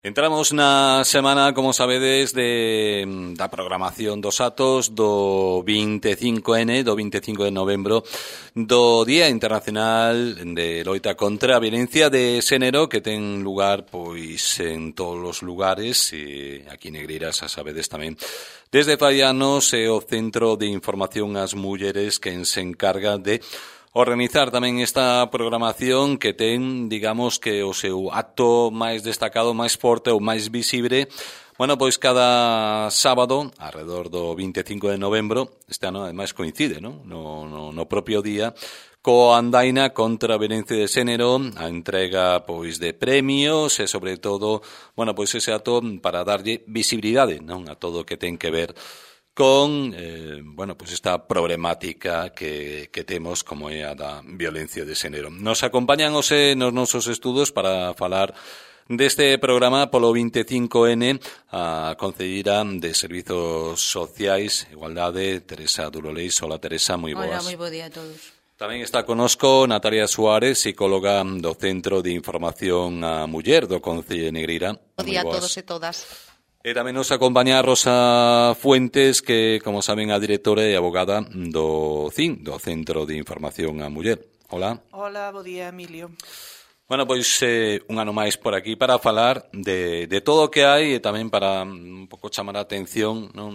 Entramos na semana, como sabedes, da programación dos atos do 25N, do 25 de novembro, do Día Internacional de Loita contra a Violencia de Xénero, que ten lugar pois en todos os lugares, e aquí en Negreira, xa sabedes tamén. Desde fai anos é o Centro de Información ás Mulleres quen se encarga de organizar tamén esta programación que ten, digamos, que o seu acto máis destacado, máis forte ou máis visible, bueno, pois cada sábado, alrededor do 25 de novembro, este ano ademais coincide, non? No propio día, coa andaina contra a violencia de xénero, a entrega pois de premios e sobre todo, bueno, pois ese acto para darlle visibilidade, non, a todo o que ten que ver con, bueno, pues esta problemática que temos como é a da violencia de xénero. Nos acompañan hoxe nos nosos estudos para falar deste programa polo 25N a concelleira de Servizos Sociais, Igualdade, Teresa Duroleis. Hola, Teresa, moi boas. Hola, moi bo día a todos. Tamén está conosco Natalia Suárez, psicóloga do Centro de Información á Muller do Concello de Negreira. Bo día a todos e todas. E tamén nos acompaña Rosa Fuentes, que, como saben, a directora e abogada do CIN, do Centro de Información á Muller. Hola. Hola, bo día, Emilio. Bueno, pois un ano máis por aquí para falar de todo o que hai e tamén para un pouco chamar a atención, non,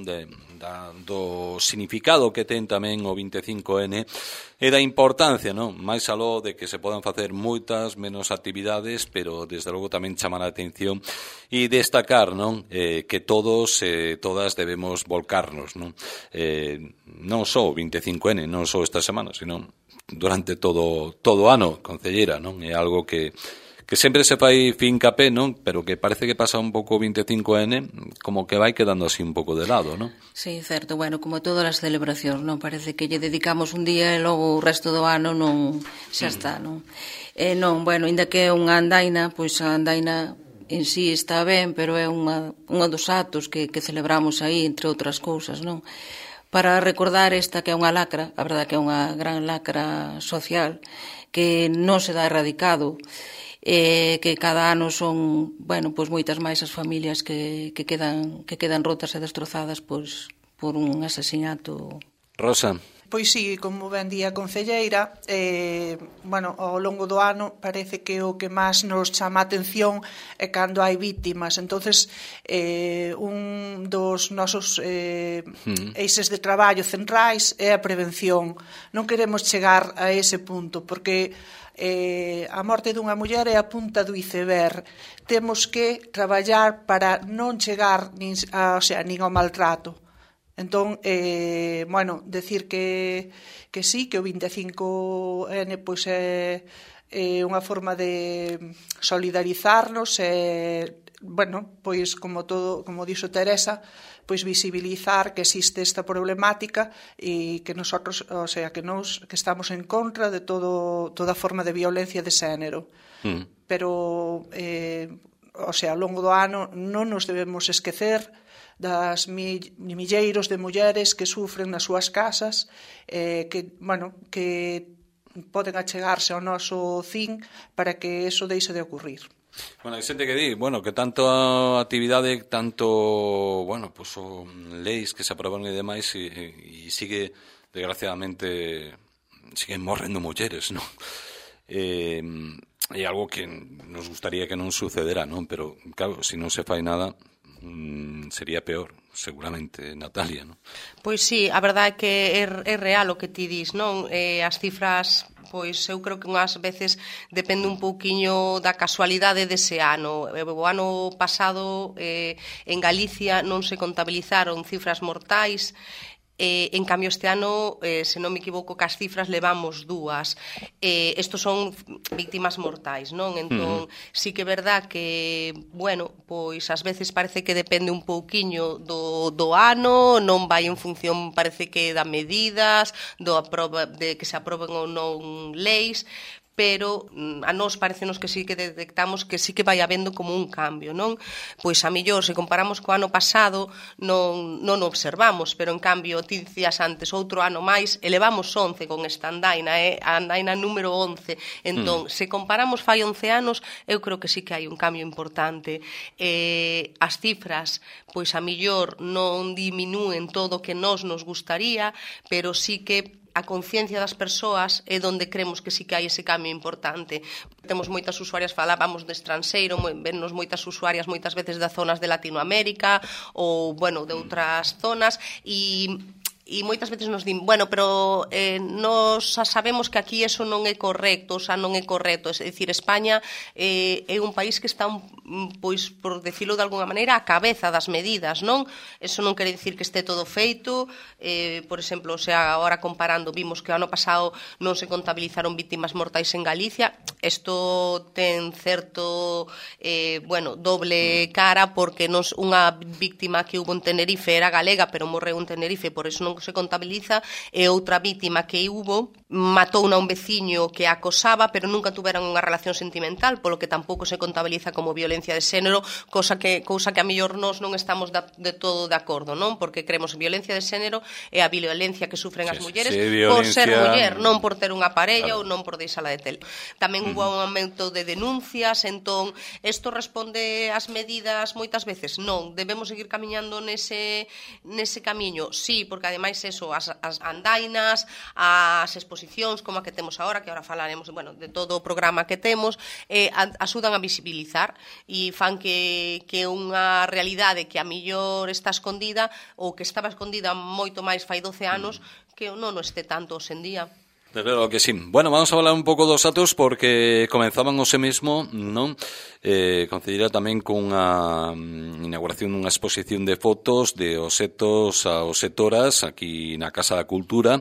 do significado que ten tamén o 25N e da importancia, non, máis aló de que se podan facer moitas menos actividades, pero desde logo tamén chamar a atención e destacar, non, que todos e todas debemos volcarnos, non, non só o 25N, non só esta semana, sino durante todo o ano, concelleira, non? É algo que sempre se fai fincapé, non? Pero que parece que pasa un pouco o 25N, como que vai quedando así un pouco de lado, non? Sí, certo, bueno, como todas as celebracións, non? Parece que lle dedicamos un día e logo o resto do ano non xa está, non? Non, bueno, ainda que é unha andaina, pois a andaina en sí está ben, pero é unha dos actos que celebramos aí, entre outras cousas, non? Para recordar esta que é unha lacra, a verdade que é unha gran lacra social, que non se dá erradicado, que cada ano son, bueno, pois moitas máis as familias que quedan rotas e destrozadas pois por un asasinato. Rosa. Pois sí, como ben día a concelleira, bueno, ao longo do ano parece que o que máis nos chama a atención é cando hai vítimas. Entonces, un dos nosos eixes de traballo centrais é a prevención. Non queremos chegar a ese punto, porque a morte dunha muller é a punta do iceberg. Temos que traballar para non chegar nin ao maltrato. Entón, bueno, decir que sí, que o 25N pois é unha forma de solidarizarnos e, bueno, pois como dixo Teresa, pois visibilizar que existe esta problemática e que nosotros, que estamos en contra de toda forma de violencia de xénero. Pero, ao longo do ano non nos debemos esquecer das milleiros de mulleres que sufren nas súas casas, que poden achegarse ao noso CIN para que eso deixe de ocurrir. Bueno, hai xente que di, bueno, que tanto a actividade, tanto, bueno, pues o leis que se aproban e demais e sigue, desgraciadamente, siguen morrendo mulleres, non? É algo que nos gustaría que non sucedera, non? Pero, claro, se non se fai nada, sería peor, seguramente, Natalia, non? Pois sí, a verdade é que é real o que ti dis, non? As cifras, pois eu creo que unhas veces depende un pouquiño da casualidade dese ano. O ano pasado en Galicia non se contabilizaron cifras mortais. En cambio este ano, se non me equivoco, que as cifras levamos dúas. Estos son víctimas mortais, non? Entón, sí que é verdad que, bueno, pois ás veces parece que depende un pouquiño do ano, non vai en función, parece que da medidas, de que se aproben ou non leis, pero a nós parecenos que sí que detectamos que sí que vai habendo como un cambio, non? Pois a millor, se comparamos co ano pasado, non o observamos, pero en cambio, ti dicías antes, outro ano máis, elevamos 11 con esta andaina, a andaina número 11. Entón, se comparamos fai 11 anos, eu creo que sí que hai un cambio importante. As cifras, pois a millor non diminúen todo o que nos gustaría, pero sí que a conciencia das persoas é onde cremos que sí que hai ese cambio importante. Temos moitas usuarias, falábamos de estranxeiro, vennos moitas usuarias moitas veces das zonas de Latinoamérica ou, bueno, de outras zonas, e moitas veces nos din, bueno, pero nos sabemos que aquí eso non é correcto, non é correcto, é dicir, España é un país que está, pois, por decirlo de alguna maneira, a cabeza das medidas, non? Eso non quere dicir que este todo feito, por exemplo, agora comparando, vimos que o ano pasado non se contabilizaron vítimas mortais en Galicia, isto ten certo, doble cara, porque unha víctima que hubo en Tenerife era galega, pero morreu en Tenerife, por eso non se contabiliza, e outra vítima que hubo matou a un veciño que a acosaba, pero nunca tuveron unha relación sentimental, polo que tampouco se contabiliza como violencia de xénero, cousa que a mellor nós non estamos de todo de acordo, non? Porque creemos que violencia de xénero é a violencia que sufren as mulleres por ser muller, non por ter unha parella ou non por deixala de ter. Tamén hubo un aumento de denuncias, entón, isto responde ás medidas moitas veces? Non, debemos seguir camiñando nese camiño, sí, porque ademais eso, as andainas, as exposicións como a que temos agora, que agora falaremos, de todo o programa que temos, axudan a visibilizar e fan que unha realidade que a millor está escondida ou que estaba escondida moito máis fai 12 anos, que non este tanto hoxe en día. Claro que sí. Bueno, vamos a hablar un pouco dos atos porque comenzaban hoxe mesmo, non? Concedira tamén cunha inauguración dunha exposición de fotos de os setos a os setoras aquí na Casa da Cultura.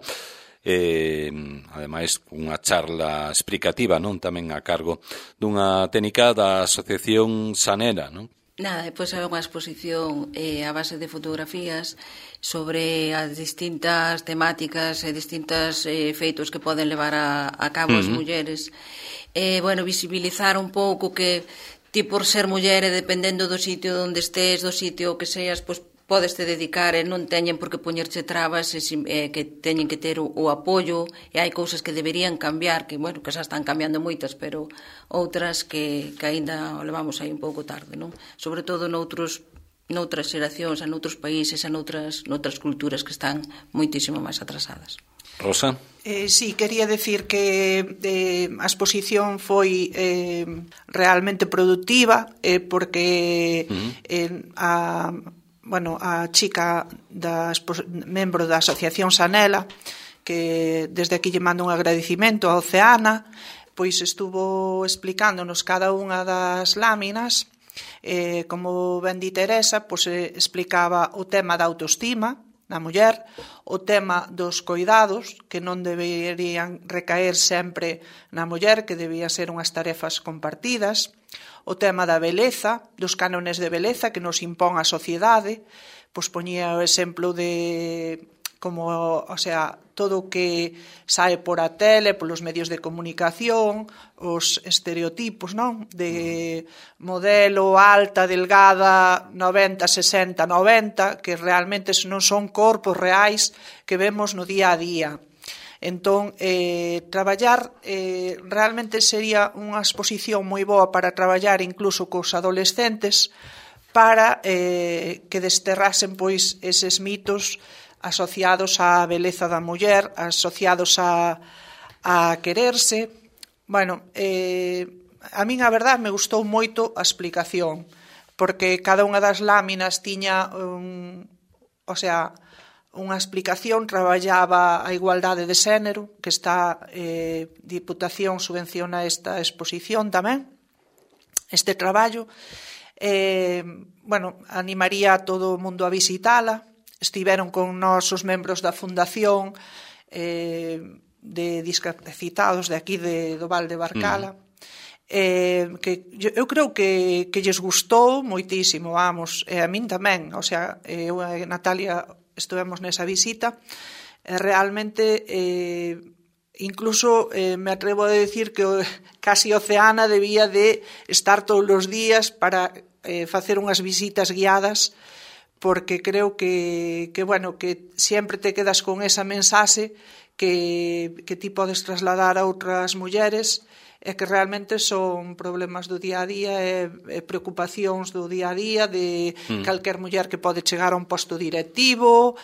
Ademais, unha charla explicativa, non? Tamén a cargo dunha técnica da Asociación Sanera, non? Nada, depois hai unha exposición a base de fotografías sobre as distintas temáticas e distintos feitos que poden levar a cabo as mulleres. Visibilizar un pouco que ti por ser muller e dependendo do sitio onde estés, do sitio que seas, pois podes te dedicar e non teñen por que poñerche trabas, que teñen que ter o apoio, e hai cousas que deberían cambiar, que xa están cambiando moitas, pero outras que aínda levamos aí un pouco tarde, non? Sobre todo noutras xeracións, noutros países, noutras culturas que están moitísimo máis atrasadas. Rosa? Sí, quería decir que a exposición foi realmente productiva, porque a chica membro da Asociación Sanela, que desde aquí lle mando un agradecimento a Oceana, pois estuvo explicándonos cada unha das láminas, como ben di Teresa, pois explicaba o tema da autoestima na muller, o tema dos coidados, que non deberían recaer sempre na muller, que debían ser unhas tarefas compartidas, o tema da beleza, dos cánones de beleza que nos impón a sociedade, pois poñía o exemplo de como, todo o que sae por a tele, polos medios de comunicación, os estereotipos, non? De modelo alta, delgada, 90, 60, 90, que realmente non son corpos reais que vemos no día a día. Entón, traballar realmente sería unha exposición moi boa para traballar incluso cos adolescentes para que desterrasen pois eses mitos asociados á beleza da muller, asociados a quererse. A min a verdade me gustou moito a explicación, porque cada unha das láminas tiña unha explicación, traballaba a igualdade de xénero, que está Diputación subvenciona esta exposición tamén, este traballo. Animaría a todo o mundo a visitala. Estiveron con nós os membros da Fundación de discapacitados de aquí do Val de Barcala, que eu creo que lles gustou moitísimo, e a min tamén, eu e Natalia estivemos nesa visita, realmente incluso me atrevo a decir que casi Oceana debía de estar todos os días para facer unhas visitas guiadas, porque creo que sempre te quedas con esa mensaxe que ti podes trasladar a outras mulleres, e que realmente son problemas do día a día e preocupacións do día a día de calquer muller que pode chegar a un posto directivo.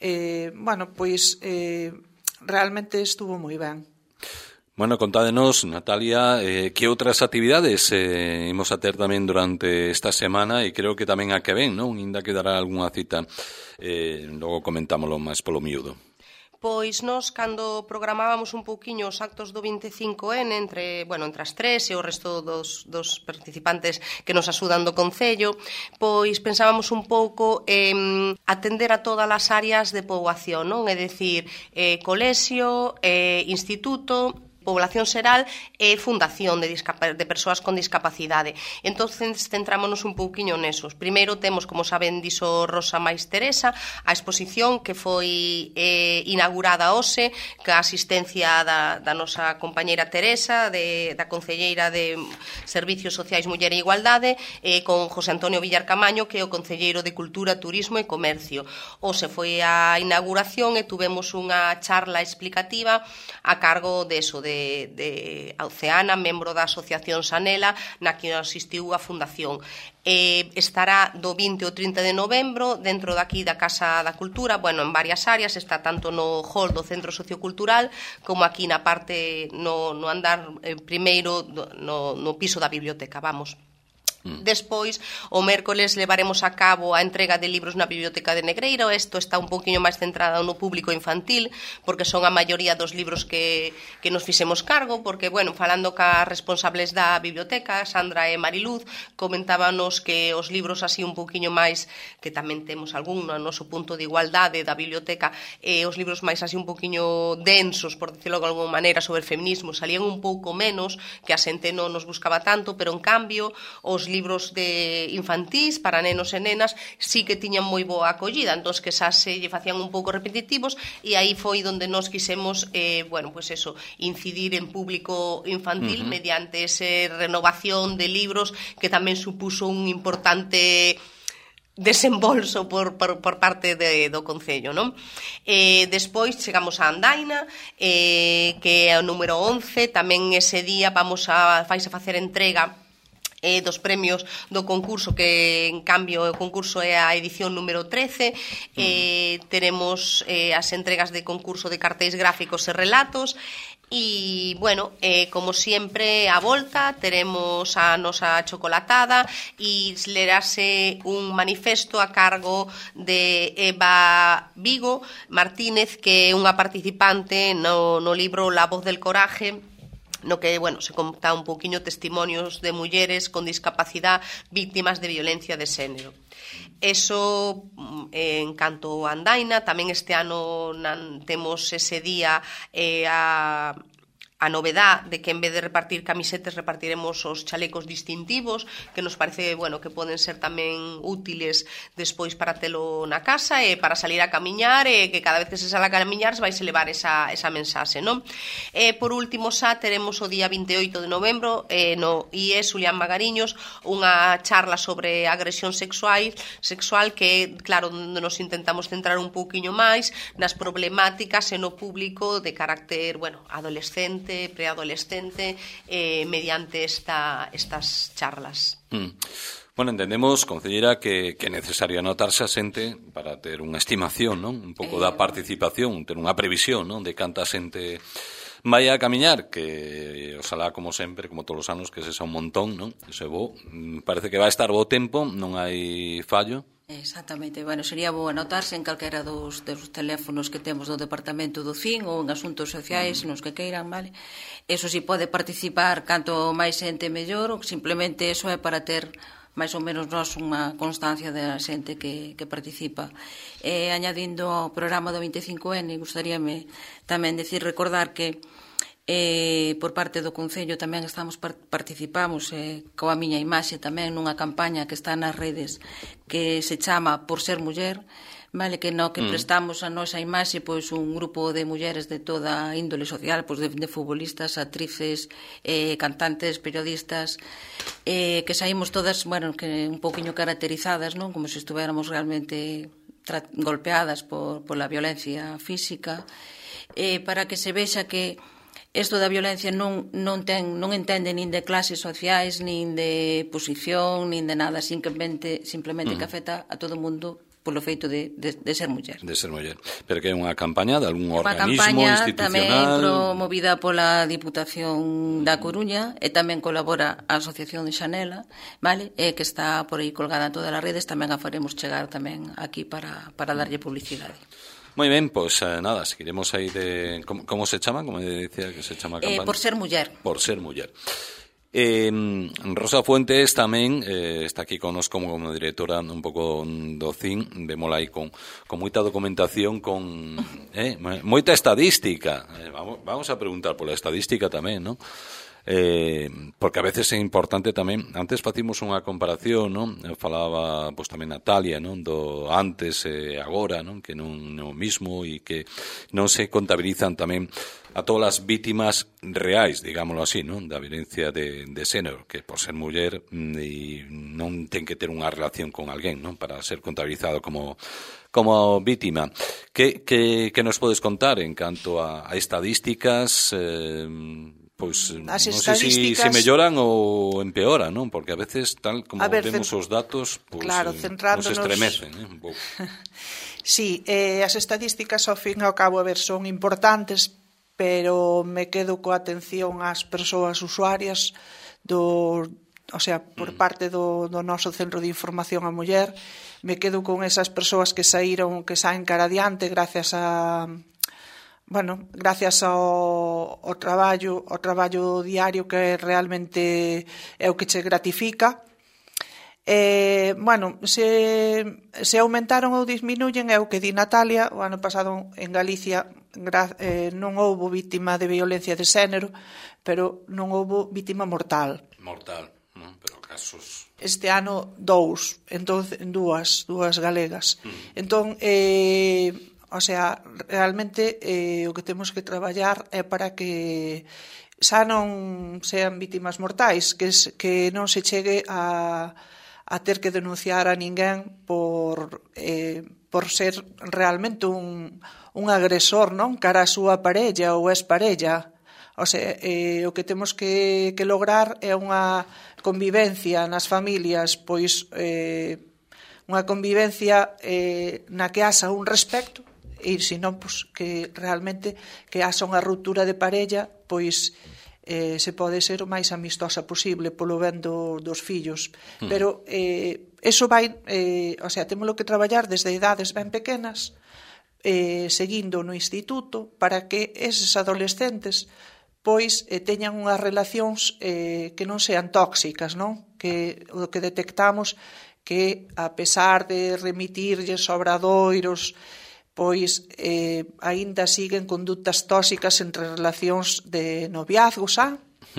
Realmente estuvo moi ben. Bueno, contádenos, Natalia, que outras actividades imos a ter tamén durante esta semana, e creo que tamén a que ven, non? Inda que dará algunha cita, logo comentámoslo máis polo miúdo. Pois nós, cando programábamos un pouquiño os actos do 25N entre as tres e o resto dos participantes que nos axudan do Concello, pois pensábamos un pouco atender a todas as áreas de poboación, non? É dicir, colexio, instituto, población xeral e fundación de persoas con discapacidade. Entón, centrámonos un pouquiño nesos. Primeiro temos, como saben, dixo Rosa máis Teresa, a exposición que foi inaugurada hoxe, ca asistencia da nosa compañeira Teresa, da Concelleira de Servicios Sociais, Muller e Igualdade, con José Antonio Villar Camaño, que é o Concelleiro de Cultura, Turismo e Comercio. Hoxe foi a inauguración e tuvemos unha charla explicativa a cargo de Oceana, membro da Asociación Sanela, na que asistiu a Fundación. Estará do 20 ao 30 de novembro dentro daqui da Casa da Cultura, en varias áreas, está tanto no hall do Centro Sociocultural como aquí na parte, no andar primeiro, no piso da biblioteca, vamos. Despois, o mércoles levaremos a cabo a entrega de libros na Biblioteca de Negreira. Isto está un poquinho máis centrado no público infantil, porque son a maioría dos libros que nos fixemos cargo, porque, falando ca responsables da biblioteca, Sandra e Mariluz, comentábanos que os libros así un poquinho máis, que tamén temos algún no noso punto de igualdade da biblioteca, os libros máis así un poquinho densos, por dicirlo de alguma maneira, sobre el feminismo, salían un pouco menos, que a xente non nos buscaba tanto, pero en cambio, os libros de infantís para nenos e nenas sí que tiñan moi boa acollida, entón que xa se lle facían un pouco repetitivos, e aí foi onde nos quisemos incidir en público infantil mediante esa renovación de libros que tamén supuso un importante desembolso por parte do Concello, non? Despois chegamos a Andaina, que é o número 11, tamén ese día faise facer entrega dos premios do concurso, que en cambio o concurso é a edición número 13. Teremos as entregas de concurso de cartéis gráficos e relatos. E, como sempre, a volta teremos a nosa chocolatada e lerase un manifesto a cargo de Eva Vigo Martínez, que é unha participante no libro La voz del coraje, no que, se conta un poquinho testimonios de mulleres con discapacidade víctimas de violencia de xénero. Eso en canto a Andaina. Tamén este ano temos ese día a novedad de que en vez de repartir camisetas repartiremos os chalecos distintivos, que nos parece, que poden ser tamén útiles despois para telo na casa e para salir a camiñar, e que cada vez que se sale a camiñar vais a levar esa mensaxe, non? Por último, xa teremos o día 28 de novembro no IES Julián Magariños unha charla sobre agresión sexual que, claro, onde nos intentamos centrar un pouquiño máis nas problemáticas e no público de carácter, adolescente, preadolescente, mediante estas charlas. Entendemos, concelleira, que é necesario anotarse a xente para ter unha estimación, non? Un pouco da participación, ter unha previsión, non? De canta xente vai a camiñar, que oxalá, como sempre, como todos os anos, que se xa un montón, non? Iso é bo. Parece que vai estar bo tempo, non hai fallo. Exactamente, sería bo anotarse en calquera dos teléfonos que temos do Departamento do CIN ou en asuntos sociais, nos que queiran, vale? Eso si pode participar, canto máis xente mellor, ou simplemente eso é para ter máis ou menos nós unha constancia da xente que participa. Añadindo ao programa do 25N, gustaríame tamén recordar que por parte do Concello tamén participamos coa miña imaxe tamén nunha campaña que está nas redes que se chama Por ser muller, Vale, que no que prestamos a nosa imaxe pois un grupo de mulleres de toda índole social, pois de futbolistas, actrices, cantantes, periodistas, que saímos todas, bueno, que un pouquiño caracterizadas, non? Como se estuviéramos realmente golpeadas pola violencia física, para que se vexa que isto da violencia non entende nin de clases sociais, nin de posición, nin de nada, simplemente que afecta a todo o mundo polo feito de ser muller. De ser muller. Pero que é unha campaña de algún organismo campaña institucional? Tamén promovida pola Diputación da Coruña e tamén colabora a Asociación de Xanela, vale? Que está por aí colgada en todas as redes, tamén a faremos chegar tamén aquí para darlle publicidade. Moi ben, pois nada, seguiremos aí de... Como se chama? Como decía que se chama a campaña? Por ser muller. Por ser muller. Rosa Fuentes tamén está aquí connosco como directora un pouco do CIN, vémola aí con moita documentación, con moita estadística. Vamos a preguntar pola estadística tamén, non? Porque a veces é importante tamén. Antes facimos unha comparación, non? Falaba pois tamén Natalia, non? Do antes e agora, non? Que non é o mismo e que non se contabilizan tamén a todas as vítimas reais, digámoslo así, non? Da violencia de xénero, que por ser muller non ten que ter unha relación con alguén, non? Para ser contabilizado como vítima. Que nos podes contar en canto a estadísticas? Pois non sei se melloran ou empeoran, non? Porque a veces, tal como vemos os datos, pois nos estremecen un pouco. Sí, as estadísticas ao fin e ao cabo, son importantes, pero me quedo coa atención ás persoas usuarias por parte do noso Centro de Información á Muller. Me quedo con esas persoas que saen cara adiante gracias ao traballo diario, que realmente é o que che gratifica. Se aumentaron ou disminuyen é o que di Natalia. O ano pasado en Galicia non houbo vítima de violencia de xénero, pero non houbo vítima mortal. Non? Pero casos... Este ano dúas galegas. Entón, realmente o que temos que traballar é para que xa non sean vítimas mortais, que non se chegue a ter que denunciar a ninguén por ser realmente un agresor, non? Cara a súa parella ou exparella. O que temos que lograr é unha convivencia nas familias, pois unha convivencia na que haxa un respecto, e senón que realmente que haxa unha ruptura de parella, pois se pode ser o máis amistosa posible polo ben dos fillos. Pero eso vai, temos que traballar desde idades ben pequenas, seguindo no instituto, para que eses adolescentes pois teñan unhas relacións que non sean tóxicas, non? Que o que detectamos que, a pesar de remitirlles obradoiros, pois aínda siguen condutas tóxicas entre relacións de noviazgo, xa?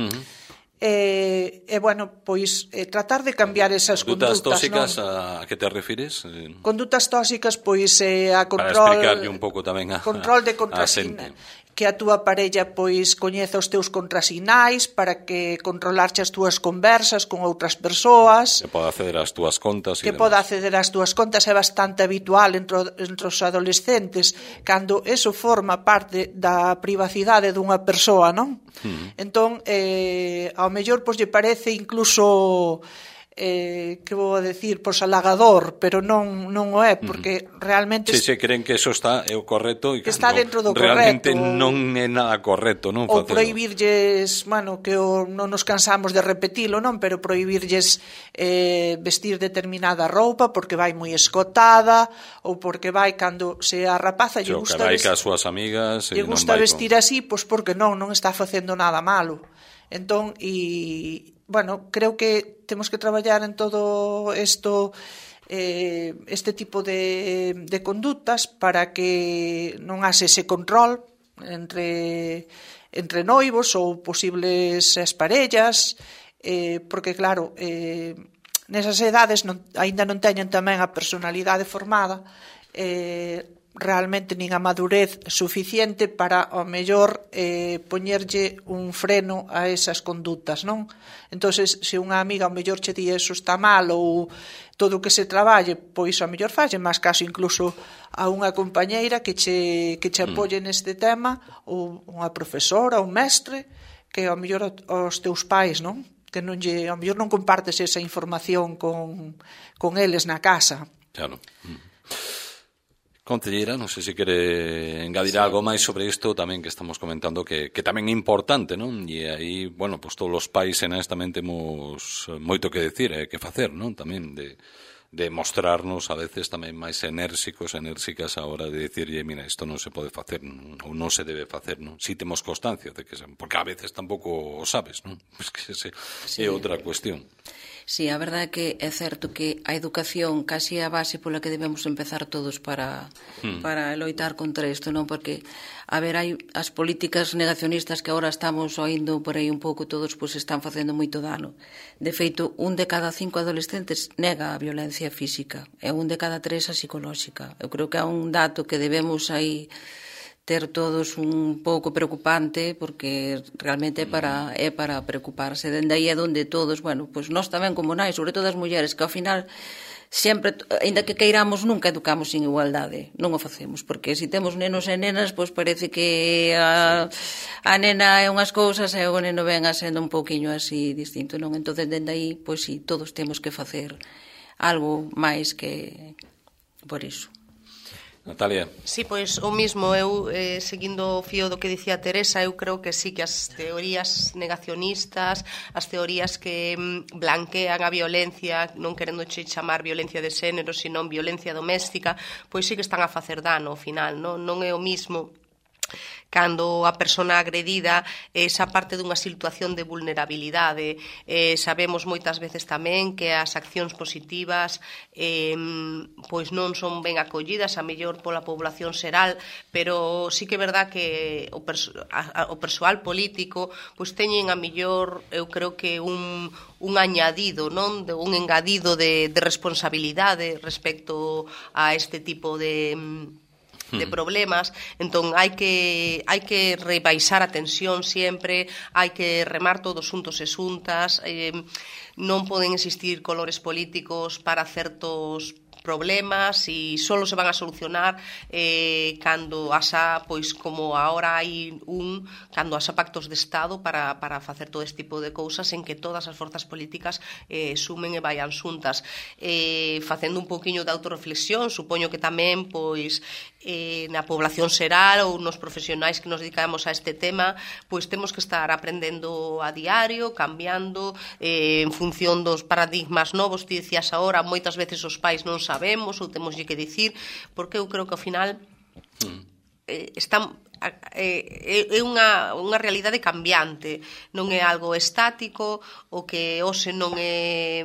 Tratar de cambiar esas condutas tóxicas, non? A que te refires? Condutas tóxicas, pois a control... Para explicarlle un pouco tamén a control de contrasinais. Que a túa parella pois coñeza os teus contrasinais, para que controlarche as túas conversas con outras persoas, que poda acceder ás túas contas, é bastante habitual entre os adolescentes, cando eso forma parte da privacidade dunha persoa, non? Entón, ao mellor pois lle parece incluso que vou a decir, pois halagador, pero non o é, porque realmente se creen que eso é o correcto e que está dentro do realmente correcto, non é nada correcto, non? Ou prohibirlles, que non nos cansamos de repetilo, non? Pero prohibirlles vestir determinada roupa porque vai moi escotada, ou porque vai cando se a rapaza lle gusta vestir as súas amigas, lle gusta vestir así, pois porque non está facendo nada malo. Entón, creo que temos que traballar en todo isto, este tipo de condutas, para que non haxe ese control entre noivos ou posibles exparellas, porque claro, nesas edades aínda non teñen tamén a personalidade formada, realmente nin a madurez suficiente para, ao mellor, poñerlle un freno a esas condutas, non? Entonces, se unha amiga ao mellor che di eso está mal ou todo o que se traballe, pois ao mellor falle máis caso incluso a unha compañeira que che apoie neste tema, ou unha profesora, un mestre, que ao mellor aos teus pais, non? Que non lle, ao mellor non compartes esa información con eles na casa. Claro. Concelleira, non sei se quere engadir algo máis sobre isto tamén que estamos comentando que tamén é importante, non? E aí, bueno, pues todos os pais e nais tamén temos moito que decir e que facer, non? Tamén de mostrarnos a veces tamén máis enérxicas a hora de dicirlle, mira, isto non se pode facer ou non se debe facer, non? Si temos constancia de que porque a veces tampouco o sabes, non? Pues que é outra cuestión. Sí, a verdade é que é certo que a educación casi é a base pola que debemos empezar todos para loitar contra isto, non? Porque, a ver, hai as políticas negacionistas que agora estamos oindo por aí un pouco todos, pois están facendo moito dano. De feito, 1 de cada 5 adolescentes nega a violencia física e 1 de cada 3 a psicolóxica. Eu creo que é un dato que debemos aí ter todos un pouco preocupante, porque realmente é para preocuparse. Dende aí é onde todos, bueno, pois nós tamén como nais, sobre todo as mulleres, que ao final sempre, ainda que queiramos, nunca educamos sin igualdade, non o facemos, porque se temos nenos e nenas, pois parece que a nena é unhas cousas e o neno ven a sendo un pouquiño así distinto, non? Entón, dende aí, pois si, todos temos que facer algo máis que por iso. Natalia. Sí, pois o mismo, eu seguindo o fío do que dicía Teresa, eu creo que sí que as teorías negacionistas, as teorías que blanquean a violencia, non querendoche chamar violencia de xénero, senón violencia doméstica, pois sí que están a facer dano ao final, non é o mismo cando a persona agredida esa parte dunha situación de vulnerabilidade. Sabemos moitas veces tamén que as accións positivas pois non son ben acollidas a mellor pola población xeral, pero sí que é verdad que o persoal político pois teñen a mellor, eu creo que un añadido, non? Un engadido de responsabilidade respecto a este tipo de problemas, entón hai que rebaixar a tensión sempre, hai que remar todos xuntos e xuntas, non poden existir colores políticos para certos problemas e solo se van a solucionar cando haxa, pois como agora hai cando haxa pactos de Estado para facer todo este tipo de cousas en que todas as forzas políticas sumen e vayan xuntas. Facendo un pouquiño de autorreflexión, supoño que tamén pois na población xeral ou nos profesionais que nos dedicamos a este tema, pois temos que estar aprendendo a diario, cambiando en función dos paradigmas novos. Ti dicías agora, moitas veces os pais non sabemos ou temos que dicir, porque eu creo que ao final é unha realidade cambiante, non é algo estático, o que hoxe non é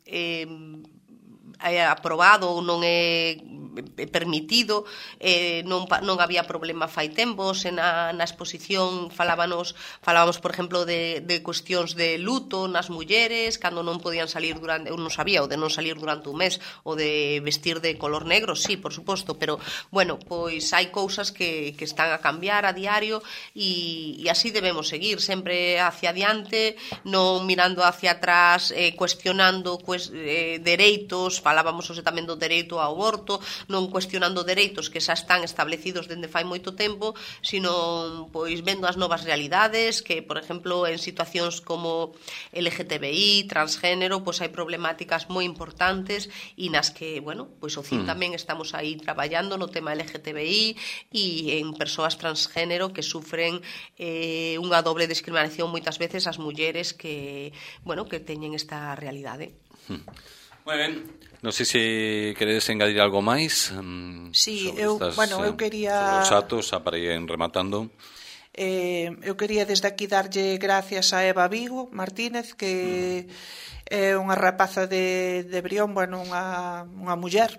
aprobado ou non é permitido, non había problema fai tempos, na exposición falábamos por exemplo de cuestións de luto nas mulleres, cando non podían salir durante, eu non sabía, o de non salir durante un mes, o de vestir de color negro, sí, por suposto, pero bueno, pois hai cousas que están a cambiar a diario e así debemos seguir, sempre hacia adiante, non mirando hacia atrás, cuestionando dereitos, falábamos hoxe tamén do dereito ao aborto, non cuestionando dereitos que xa están establecidos dende fai moito tempo, sino pois vendo as novas realidades, que, por exemplo, en situacións como LGTBI, transgénero, pois hai problemáticas moi importantes e nas que, bueno, pois o CIN tamén estamos aí traballando no tema LGTBI e en persoas transgénero que sufren unha doble discriminación moitas veces as mulleres que, bueno, que teñen esta realidade. Moi ben. Non sei se queredes engadir algo máis. Sí, eu quería... Os atos, para ir rematando. Eu quería desde aquí darlle gracias a Eva Vigo Martínez, que é unha rapaza de Brión, bueno, unha muller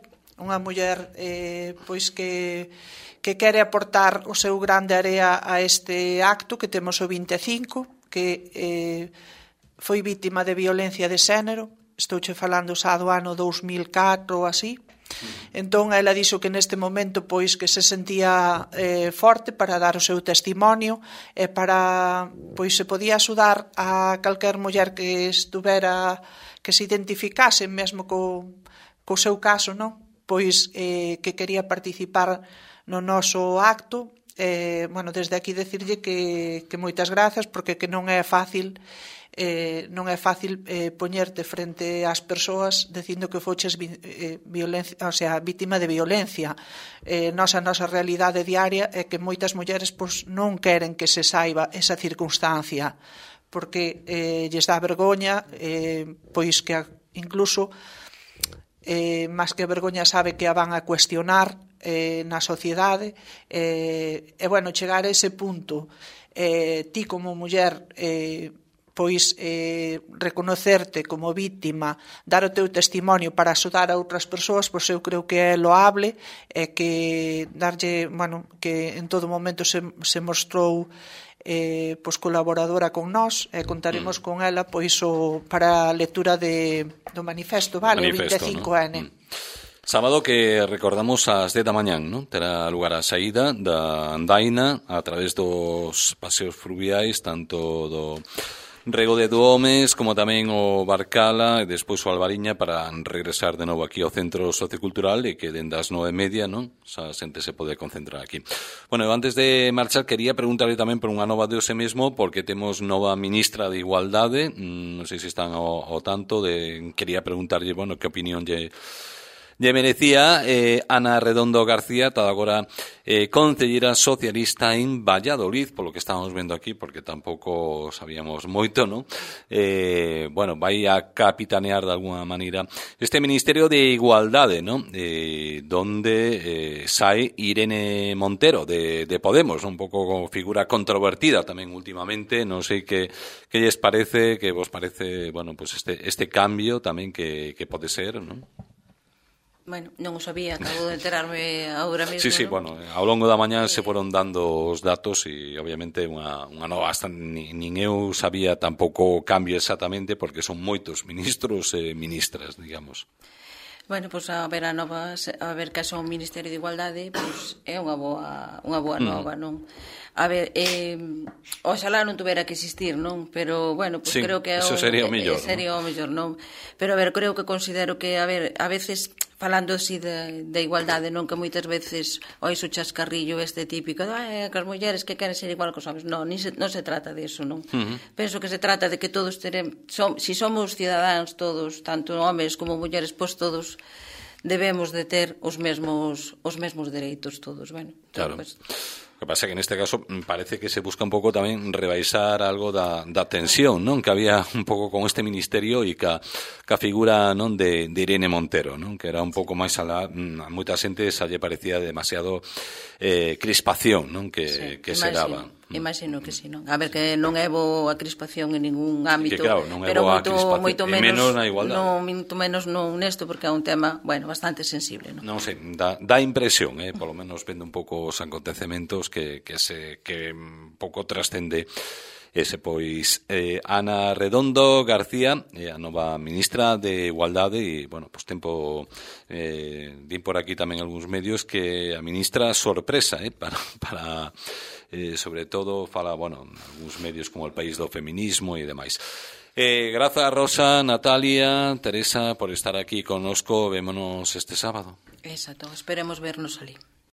pois que quere aportar o seu grande area a este acto que temos o 25, que foi vítima de violencia de xénero. Estouche falando xa do ano 2004 ou así. Entón, ela dixo que neste momento pois que se sentía forte para dar o seu testimonio e para, pois, se podía axudar a calquer muller que estuvera, que se identificase mesmo co seu caso, non? Pois que quería participar no noso acto. Bueno, desde aquí decirlle que moitas grazas, porque que non é fácil poñerte frente ás persoas dicindo que foches violencia, o sea, vítima de violencia. A nosa realidade diaria é que moitas mulleres pois non queren que se saiba esa circunstancia, porque lles dá vergoña, pois que incluso máis que vergoña sabe que a van a cuestionar na sociedade, e bueno, chegar a ese punto, ti como muller pois reconocerte como vítima, dar o teu testimonio para axudar a outras persoas, pois eu creo que é loable, e que darlle, bueno, que en todo momento se mostrou pois colaboradora con nós, e contaremos con ela pois para a lectura do manifesto, vale, o 25N. Sábado que recordamos ás 10 da mañán, non? Terá lugar a saída da andaina a través dos paseos fluviais, tanto do Rego de Duomes como tamén o Barcala e despois o Albariña, para regresar de novo aquí ao Centro Sociocultural e que dende as 9:30, non? Esa xente se pode concentrar aquí. Bueno, antes de marchar quería preguntarle tamén por unha nova de hoxe mesmo, porque temos nova ministra de Igualdade, non sei se están ao tanto, quería preguntarlle, bueno, que opinión lle merecía Ana Redondo García, toda agora concellera socialista en Valladolid, polo que estábamos vendo aquí, porque tampouco sabíamos moito, non? Bueno, vai a capitanear de alguna maneira este Ministerio de Igualdade, non? Donde sae Irene Montero de Podemos, un pouco figura controvertida tamén últimamente. Non sei que lles parece, que vos parece, bueno, pues este cambio tamén que pode ser, non? Bueno, non o sabía, acabo de enterarme agora mesmo. Sí, ¿no? Bueno, ao longo da mañá se foron dando os datos e obviamente unha nova, nin eu sabía tampouco o cambio exactamente, porque son moitos ministros e ministras, digamos. Bueno, pois a ver que é o Ministerio de Igualdade, pois é unha boa nova, non? A ver, oxalá non tuvera que existir, non? Pero, bueno, pois creo que eso sería o mellor, sería o mellor, non? Pero, a ver, creo que considero que, a ver, a veces, falando así de igualdade, non? Que moitas veces ois o chascarrillo este típico, que as mulleres que queren ser igual que os homens. Non se trata disso, non? Penso que se trata de que todos si somos cidadáns todos, tanto homes como mulleres, pois todos debemos de ter os mesmos dereitos todos, bueno. Claro. Pues, o que pasa é que neste caso parece que se busca un pouco tamén rebaixar algo da tensión, non? Que había un pouco con este ministerio e ca figura, non, de Irene Montero, non? Que era un pouco máis a moita xente xa lle parecía demasiado crispación, non? Que se daba. Imagino que sí, non? A ver, que non é boa a crispación en ningún ámbito, que claro, non é pero boa a crispación, moito menos na igualdade. Moito menos non nesto, porque é un tema, bueno, bastante sensible, non? Non sei, dá impresión, polo menos vendo un pouco os acontecementos que un pouco trascende ese, pois Ana Redondo García, a nova ministra de Igualdade, e, bueno, pois tempo vin por aquí tamén algúns medios que a ministra sorpresa, para sobre todo fala, bueno, algúns medios como El País do Feminismo e demais. Grazas, Rosa, Natalia, Teresa, por estar aquí connosco. Vémonos este sábado. Exacto, esperemos vernos ali.